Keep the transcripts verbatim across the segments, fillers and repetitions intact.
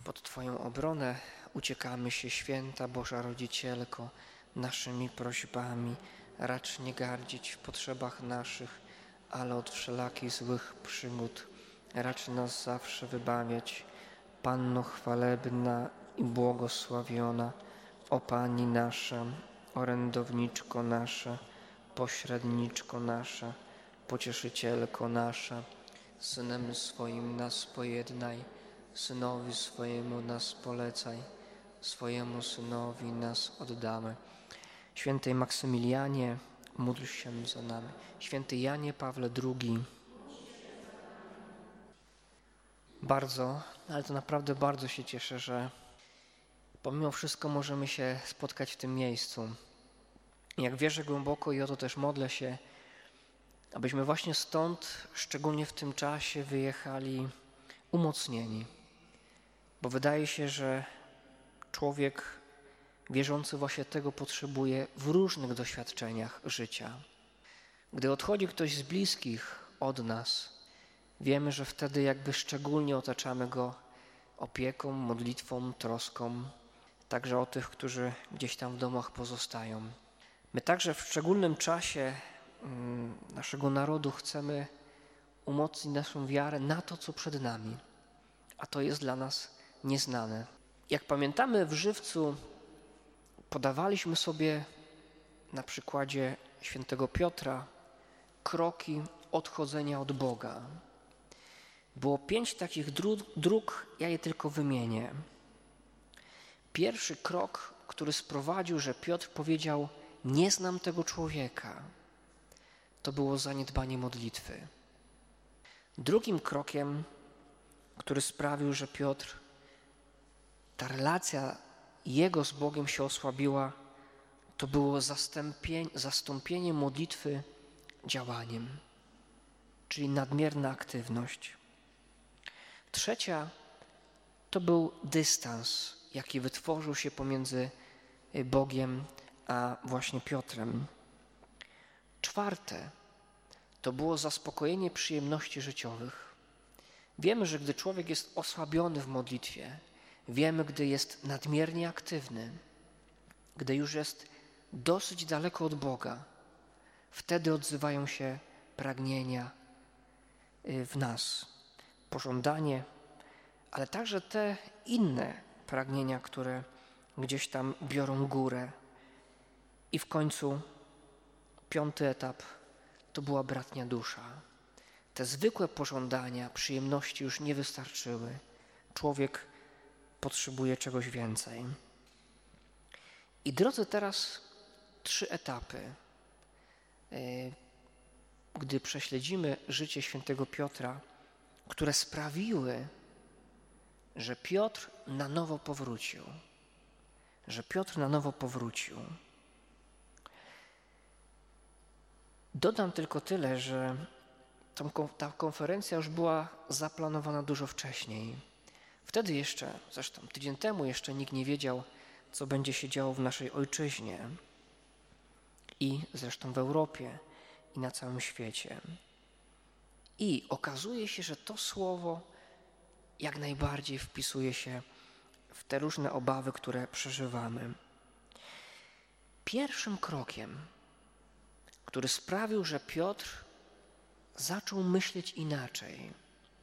Pod Twoją obronę uciekamy się, święta Boża Rodzicielko, naszymi prośbami. Racz nie gardzić w potrzebach naszych, ale od wszelakich złych przygód racz nas zawsze wybawiać. Panno chwalebna i błogosławiona, o Pani nasza, orędowniczko nasza, pośredniczko nasza, pocieszycielko nasza, Synem swoim nas pojednaj, Synowi swojemu nas polecaj, swojemu Synowi nas oddamy. Święty Maksymilianie, módl się za nami. Święty Janie Pawle drugi. Bardzo, ale to naprawdę bardzo się cieszę, że pomimo wszystko możemy się spotkać w tym miejscu. Jak wierzę głęboko i o to też modlę się, abyśmy właśnie stąd, szczególnie w tym czasie, wyjechali umocnieni. Bo wydaje się, że człowiek wierzący właśnie tego potrzebuje w różnych doświadczeniach życia. Gdy odchodzi ktoś z bliskich od nas, wiemy, że wtedy jakby szczególnie otaczamy go opieką, modlitwą, troską, także o tych, którzy gdzieś tam w domach pozostają. My także w szczególnym czasie naszego narodu chcemy umocnić naszą wiarę na to, co przed nami, a to jest dla nas nieznane. Jak pamiętamy, w Żywcu podawaliśmy sobie na przykładzie świętego Piotra kroki odchodzenia od Boga. Było pięć takich dróg, dróg, ja je tylko wymienię. Pierwszy krok, który sprowadził, że Piotr powiedział: nie znam tego człowieka, to było zaniedbanie modlitwy. Drugim krokiem, który sprawił, że Piotr, ta relacja jego z Bogiem się osłabiła, to było zastąpienie, zastąpienie modlitwy działaniem, czyli nadmierna aktywność. Trzecia to był dystans, jaki wytworzył się pomiędzy Bogiem a właśnie Piotrem. Czwarte to było zaspokojenie przyjemności życiowych. Wiemy, że gdy człowiek jest osłabiony w modlitwie, wiemy, gdy jest nadmiernie aktywny, gdy już jest dosyć daleko od Boga, wtedy odzywają się pragnienia w nas, pożądanie, ale także te inne pragnienia, które gdzieś tam biorą górę. I w końcu piąty etap to była bratnia dusza. Te zwykłe pożądania, przyjemności już nie wystarczyły. Człowiek potrzebuje czegoś więcej. I drodzy, teraz trzy etapy. Gdy prześledzimy życie świętego Piotra, które sprawiły, że Piotr na nowo powrócił. Że Piotr na nowo powrócił. Dodam tylko tyle, że ta konferencja już była zaplanowana dużo wcześniej. Wtedy jeszcze, zresztą tydzień temu jeszcze nikt nie wiedział, co będzie się działo w naszej ojczyźnie i zresztą w Europie i na całym świecie. I okazuje się, że to słowo jak najbardziej wpisuje się w te różne obawy, które przeżywamy. Pierwszym krokiem, który sprawił, że Piotr zaczął myśleć inaczej,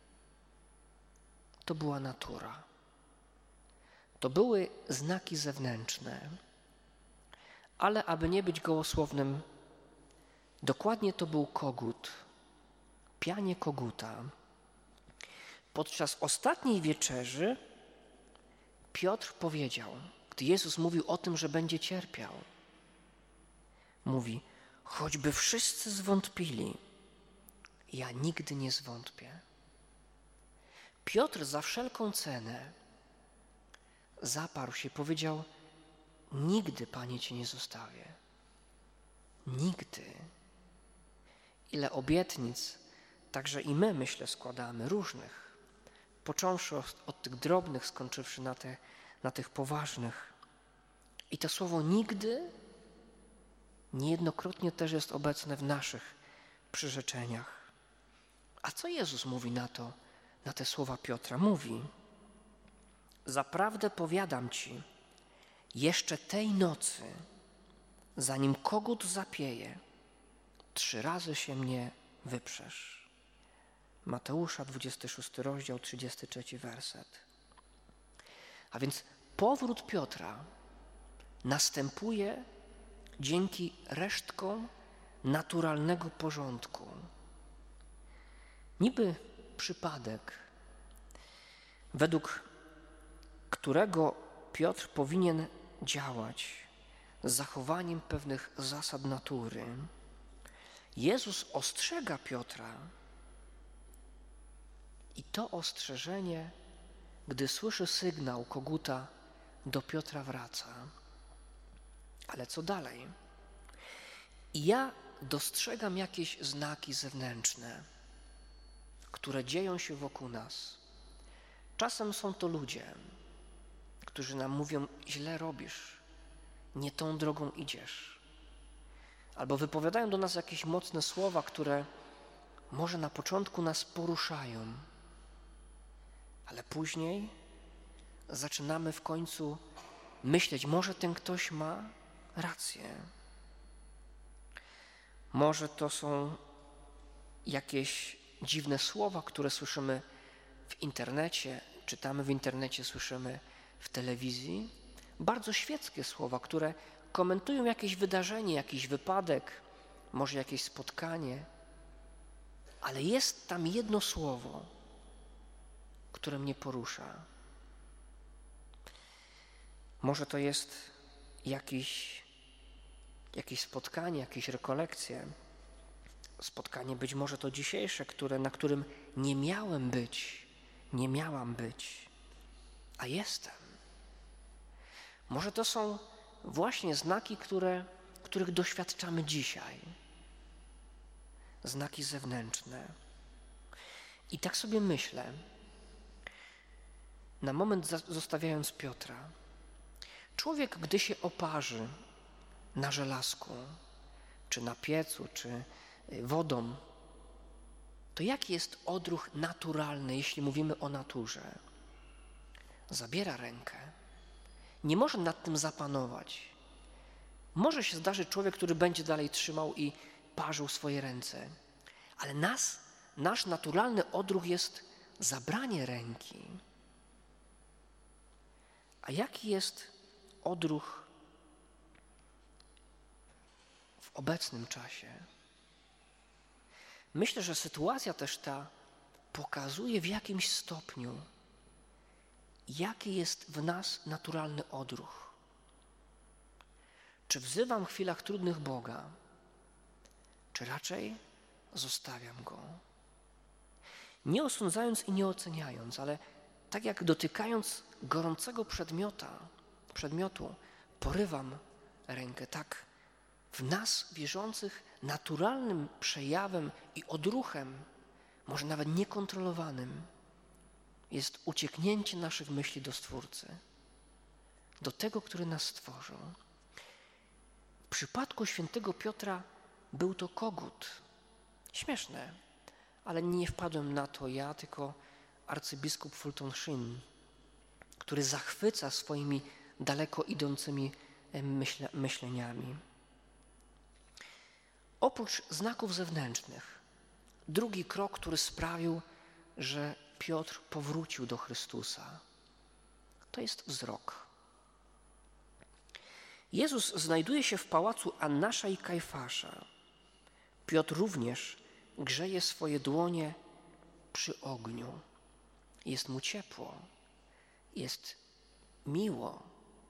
to była natura. To były znaki zewnętrzne. Ale aby nie być gołosłownym, dokładnie to był kogut, pianie koguta. Podczas ostatniej wieczerzy Piotr powiedział, gdy Jezus mówił o tym, że będzie cierpiał, mówi: choćby wszyscy zwątpili, ja nigdy nie zwątpię. Piotr za wszelką cenę zaparł się, powiedział: nigdy, Panie, Cię nie zostawię. Nigdy. Ile obietnic, także i my, myślę, składamy, różnych, począwszy od, od tych drobnych, skończywszy na, te, na tych poważnych. I to słowo nigdy niejednokrotnie też jest obecne w naszych przyrzeczeniach. A co Jezus mówi na to, na te słowa Piotra? Mówi: zaprawdę powiadam ci, jeszcze tej nocy, zanim kogut zapieje, trzy razy się mnie wyprzesz. Mateusza, dwudziesty szósty rozdział, trzydziesty trzeci werset. A więc powrót Piotra następuje dzięki resztkom naturalnego porządku. Niby przypadek, według którego Piotr powinien działać z zachowaniem pewnych zasad natury. Jezus ostrzega Piotra i to ostrzeżenie, gdy słyszy sygnał koguta, do Piotra wraca. Ale co dalej? I ja dostrzegam jakieś znaki zewnętrzne, które dzieją się wokół nas. Czasem są to ludzie, którzy nam mówią: źle robisz, nie tą drogą idziesz. Albo wypowiadają do nas jakieś mocne słowa, które może na początku nas poruszają, ale później zaczynamy w końcu myśleć, może ten ktoś ma rację. Może to są jakieś dziwne słowa, które słyszymy w internecie, czytamy w internecie, słyszymy w telewizji. Bardzo świeckie słowa, które komentują jakieś wydarzenie, jakiś wypadek, może jakieś spotkanie. Ale jest tam jedno słowo, które mnie porusza. Może to jest jakiś, jakieś spotkanie, jakieś rekolekcje. Spotkanie być może to dzisiejsze, które, na którym nie miałem być, nie miałam być, a jestem. Może to są właśnie znaki, które, których doświadczamy dzisiaj. Znaki zewnętrzne. I tak sobie myślę, na moment zostawiając Piotra, człowiek, gdy się oparzy na żelazku, czy na piecu, czy wodą, to jaki jest odruch naturalny, jeśli mówimy o naturze? Zabiera rękę. Nie może nad tym zapanować. Może się zdarzyć człowiek, który będzie dalej trzymał i parzył swoje ręce, ale nas, nasz naturalny odruch jest zabranie ręki. A jaki jest odruch w obecnym czasie? Myślę, że sytuacja też ta pokazuje w jakimś stopniu, jaki jest w nas naturalny odruch. Czy wzywam w chwilach trudnych Boga, czy raczej zostawiam Go? Nie osądzając i nie oceniając, ale tak jak dotykając gorącego przedmiota, przedmiotu, porywam rękę, tak w nas wierzących naturalnym przejawem i odruchem, może nawet niekontrolowanym, jest ucieknięcie naszych myśli do Stwórcy, do tego, który nas stworzył. W przypadku świętego Piotra był to kogut. Śmieszne, ale nie wpadłem na to ja, tylko arcybiskup Fulton Sheen, który zachwyca swoimi daleko idącymi myśle, myśleniami. Oprócz znaków zewnętrznych, drugi krok, który sprawił, że Piotr powrócił do Chrystusa, to jest wzrok. Jezus znajduje się w pałacu Annasza i Kajfasza. Piotr również grzeje swoje dłonie przy ogniu. Jest mu ciepło, jest miło.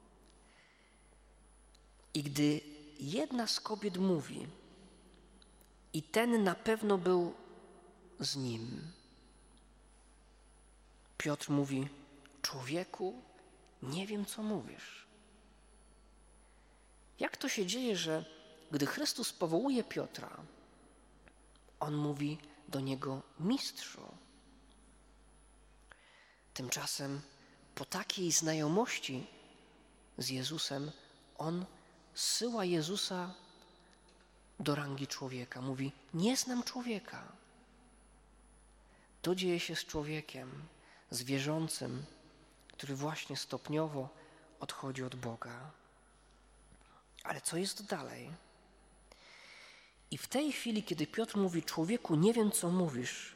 I gdy jedna z kobiet mówi: i ten na pewno był z nim, Piotr mówi: człowieku, nie wiem, co mówisz. Jak to się dzieje, że gdy Chrystus powołuje Piotra, on mówi do niego: mistrzu. Tymczasem po takiej znajomości z Jezusem, on zsyła Jezusa do rangi człowieka. Mówi: nie znam człowieka. To dzieje się z człowiekiem, z wierzącym, który właśnie stopniowo odchodzi od Boga. Ale co jest dalej? I w tej chwili, kiedy Piotr mówi: człowieku, nie wiem, co mówisz,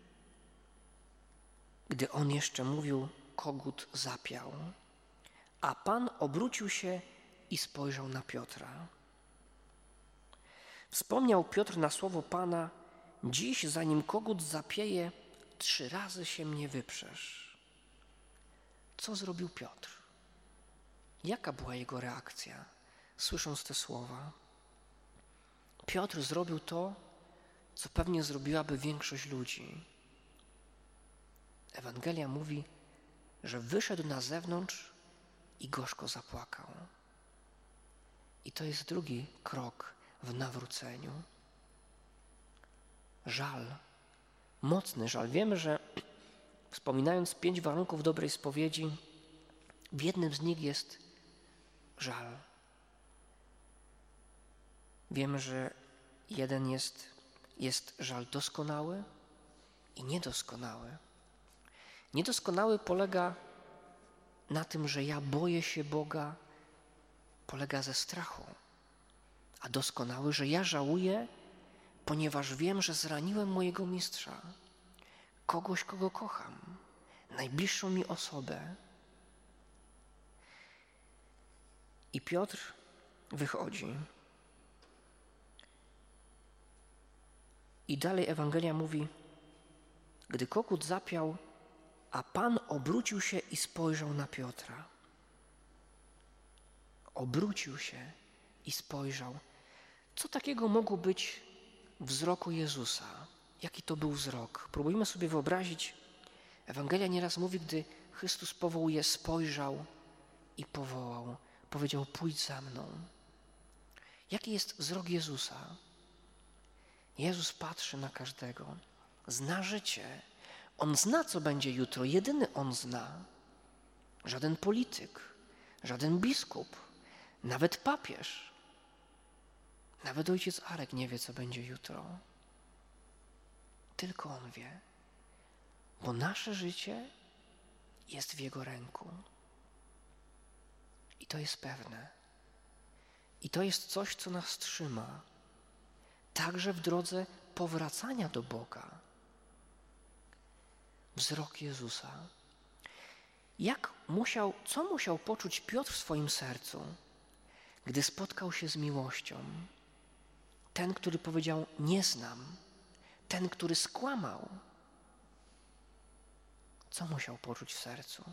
gdy on jeszcze mówił, kogut zapiał, a Pan obrócił się i spojrzał na Piotra. Wspomniał Piotr na słowo Pana: dziś, zanim kogut zapieje, trzy razy się mnie wyprzesz. Co zrobił Piotr? Jaka była jego reakcja, słysząc te słowa? Piotr zrobił to, co pewnie zrobiłaby większość ludzi. Ewangelia mówi, że wyszedł na zewnątrz i gorzko zapłakał. I to jest drugi krok w nawróceniu. Żal, mocny żal. Wiemy, że wspominając pięć warunków dobrej spowiedzi, w jednym z nich jest żal. Wiemy, że jeden jest, jest żal doskonały i niedoskonały. Niedoskonały polega na tym, że ja boję się Boga, polega ze strachu. A doskonały, że ja żałuję, ponieważ wiem, że zraniłem mojego mistrza, kogoś, kogo kocham, najbliższą mi osobę. I Piotr wychodzi. I dalej Ewangelia mówi: gdy kogut zapiał, a Pan obrócił się i spojrzał na Piotra. Obrócił się i spojrzał. Co takiego mogło być w wzroku Jezusa? Jaki to był wzrok? Próbujmy sobie wyobrazić. Ewangelia nieraz mówi, gdy Chrystus powołuje, spojrzał i powołał. Powiedział: pójdź za mną. Jaki jest wzrok Jezusa? Jezus patrzy na każdego. Zna życie. On zna, co będzie jutro. Jedyny On zna. Żaden polityk, żaden biskup, nawet papież, nawet ojciec Arek nie wie, co będzie jutro. Tylko On wie. Bo nasze życie jest w Jego ręku. I to jest pewne. I to jest coś, co nas trzyma. Także w drodze powracania do Boga. Wzrok Jezusa. Jak musiał, co musiał poczuć Piotr w swoim sercu, gdy spotkał się z miłością? Ten, który powiedział: nie znam. Ten, który skłamał. Co musiał poczuć w sercu?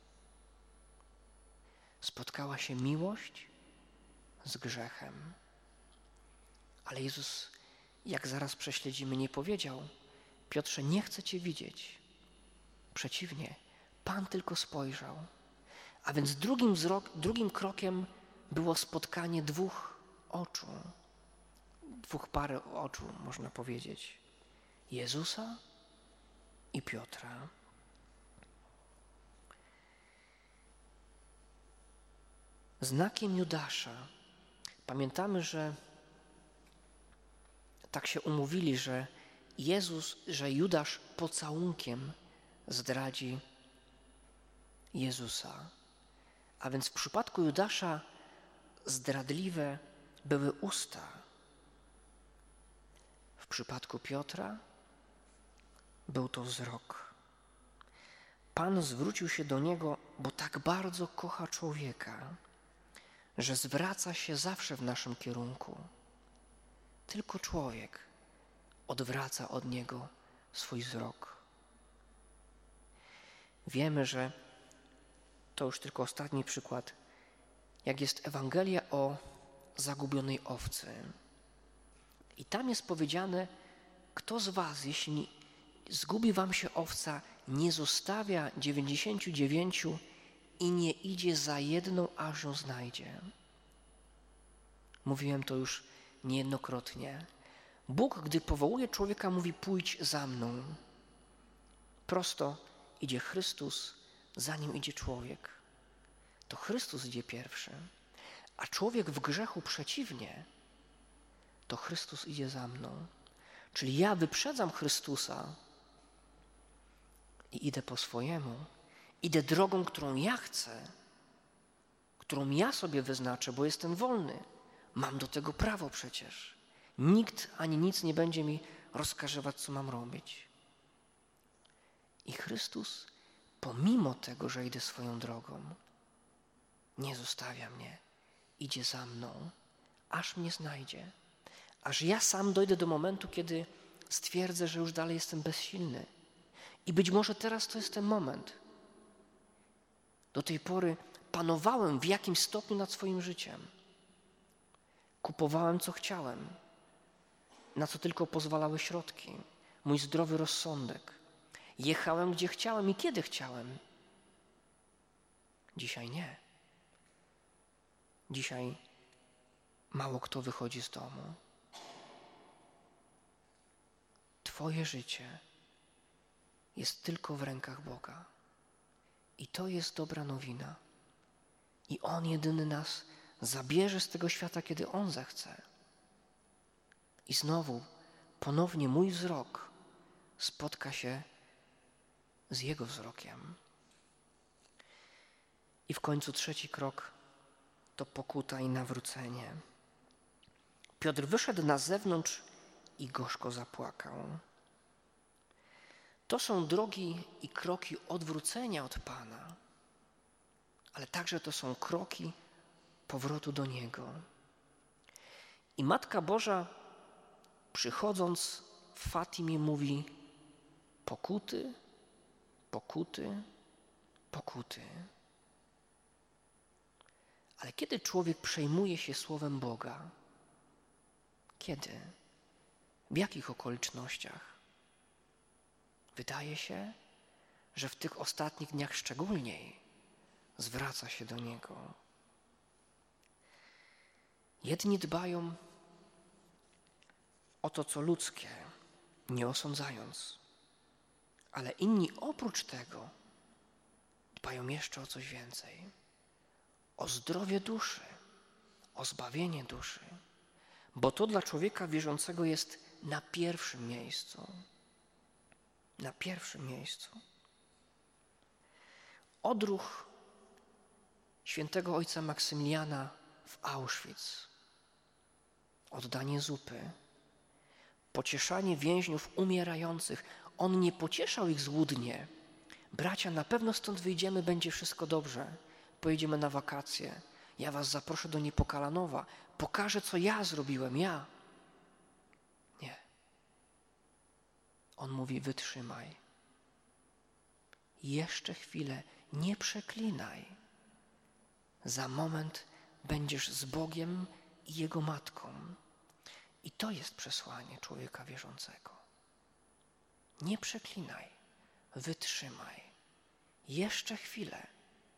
Spotkała się miłość z grzechem. Ale Jezus, jak zaraz prześledzimy, nie powiedział: Piotrze, nie chcę cię widzieć. Przeciwnie, Pan tylko spojrzał. A więc drugim, wzrok, drugim krokiem było spotkanie dwóch oczu. Dwóch par oczu, można powiedzieć. Jezusa i Piotra. Znakiem Judasza. Pamiętamy, że tak się umówili, że Jezus, że Judasz pocałunkiem zdradzi Jezusa. A więc w przypadku Judasza zdradliwe były usta. W przypadku Piotra był to wzrok. Pan zwrócił się do niego, bo tak bardzo kocha człowieka, że zwraca się zawsze w naszym kierunku. Tylko człowiek odwraca od niego swój wzrok. Wiemy, że to już tylko ostatni przykład, jak jest Ewangelia o zagubionej owcy. I tam jest powiedziane, kto z was, jeśli zgubi wam się owca, nie zostawia dziewięćdziesięciu dziewięciu i nie idzie za jedną, aż ją znajdzie. Mówiłem to już niejednokrotnie. Bóg, gdy powołuje człowieka, mówi: pójdź za mną. Prosto idzie Chrystus, za nim idzie człowiek. To Chrystus idzie pierwszy. A człowiek w grzechu przeciwnie, to Chrystus idzie za mną. Czyli ja wyprzedzam Chrystusa i idę po swojemu Idę drogą, którą ja chcę, którą ja sobie wyznaczę, bo jestem wolny. Mam do tego prawo przecież. Nikt ani nic nie będzie mi rozkazywać, co mam robić. I Chrystus, pomimo tego, że idę swoją drogą, nie zostawia mnie. Idzie za mną, aż mnie znajdzie. Aż ja sam dojdę do momentu, kiedy stwierdzę, że już dalej jestem bezsilny. I być może teraz to jest ten moment. Do tej pory panowałem w jakimś stopniu nad swoim życiem. Kupowałem, co chciałem, na co tylko pozwalały środki, mój zdrowy rozsądek. Jechałem, gdzie chciałem i kiedy chciałem. Dzisiaj nie. Dzisiaj mało kto wychodzi z domu. Twoje życie jest tylko w rękach Boga. I to jest dobra nowina. I On jedyny nas zabierze z tego świata, kiedy On zechce. I znowu, ponownie mój wzrok spotka się z Jego wzrokiem. I w końcu trzeci krok to pokuta i nawrócenie. Piotr wyszedł na zewnątrz i gorzko zapłakał. To są drogi i kroki odwrócenia od Pana, ale także to są kroki powrotu do Niego. I Matka Boża, przychodząc w Fatimie, mówi: pokuty, pokuty, pokuty. Ale kiedy człowiek przejmuje się Słowem Boga? Kiedy? W jakich okolicznościach? Wydaje się, że w tych ostatnich dniach szczególniej zwraca się do Niego. Jedni dbają o to, co ludzkie, nie osądzając, ale inni oprócz tego dbają jeszcze o coś więcej. O zdrowie duszy, o zbawienie duszy, bo to dla człowieka wierzącego jest na pierwszym miejscu. Na pierwszym miejscu. Odruch świętego ojca Maksymiliana w Auschwitz, oddanie zupy, pocieszanie więźniów umierających. On nie pocieszał ich złudnie. Bracia, na pewno stąd wyjdziemy, będzie wszystko dobrze. Pojedziemy na wakacje. Ja was zaproszę do Niepokalanowa. Pokażę, co ja zrobiłem, ja. Nie. On mówi: wytrzymaj. Jeszcze chwilę, nie przeklinaj. Za moment będziesz z Bogiem i Jego Matką. I to jest przesłanie człowieka wierzącego. Nie przeklinaj, wytrzymaj. Jeszcze chwilę.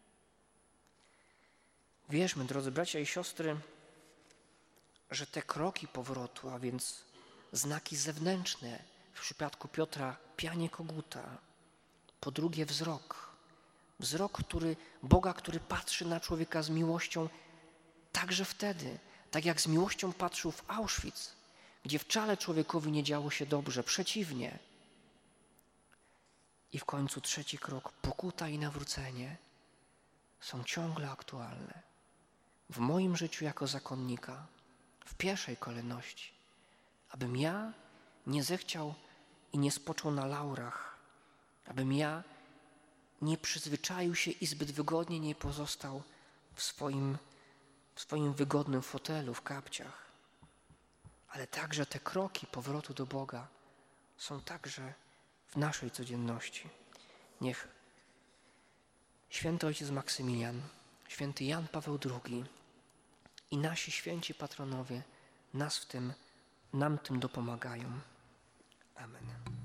Wierzmy, drodzy bracia i siostry, że te kroki powrotu, a więc znaki zewnętrzne, w przypadku Piotra pianie koguta, po drugie wzrok, wzrok który, Boga, który patrzy na człowieka z miłością, także wtedy, tak jak z miłością patrzył w Auschwitz, gdzie wcale człowiekowi nie działo się dobrze, przeciwnie. I w końcu trzeci krok, pokuta i nawrócenie, są ciągle aktualne. W moim życiu jako zakonnika, w pierwszej kolejności, abym ja nie zechciał i nie spoczął na laurach, abym ja nie przyzwyczaił się i zbyt wygodnie nie pozostał w swoim, w swoim wygodnym fotelu, w kapciach. Ale także te kroki powrotu do Boga są także w naszej codzienności. Niech święty ojciec Maksymilian, święty Jan Paweł drugi i nasi święci patronowie nas w tym, nam tym dopomagają. Amen.